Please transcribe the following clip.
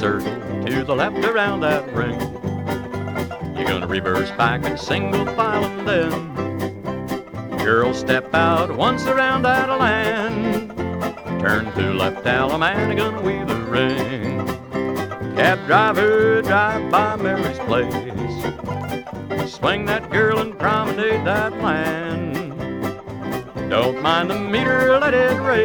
circle to the left around that ring. You're gonna reverse back and single file and then girls step out once around that land. Turn to left, Allemande, gonna weave the ring. Cab driver, drive by Mary's place. Swing that girl and promenade that land. Don't mind the meter, let it rain.